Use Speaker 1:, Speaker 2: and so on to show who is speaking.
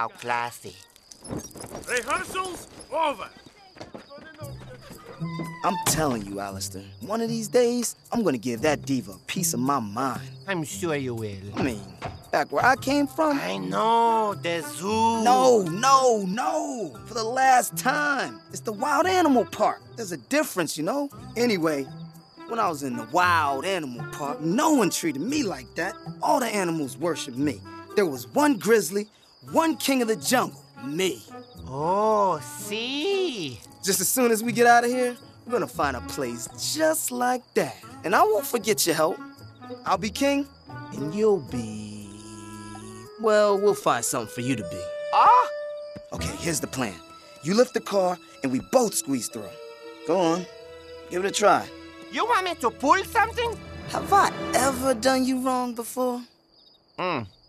Speaker 1: How classy.
Speaker 2: Rehearsals over.
Speaker 3: I'm telling you, Alistair, one of these days, I'm gonna give that diva a piece of my mind.
Speaker 1: I'm sure you will.
Speaker 3: I mean, back where I came from.
Speaker 1: I know, the zoo.
Speaker 3: No. For the last time. It's the wild animal park. There's a difference, you know? Anyway, when I was in the wild animal park, no one treated me like that. All the animals worshiped me. There was one grizzly, one king of the jungle, me.
Speaker 1: Oh, see.
Speaker 3: Just as soon as we get out of here, we're gonna find a place just like that. And I won't forget your help. I'll be king, and you'll be... Well, we'll find something for you to be.
Speaker 1: Ah?
Speaker 3: Okay, here's the plan. You lift the car, and we both squeeze through. Go on, give it a try.
Speaker 1: You want me to pull something?
Speaker 3: Have I ever done you wrong before?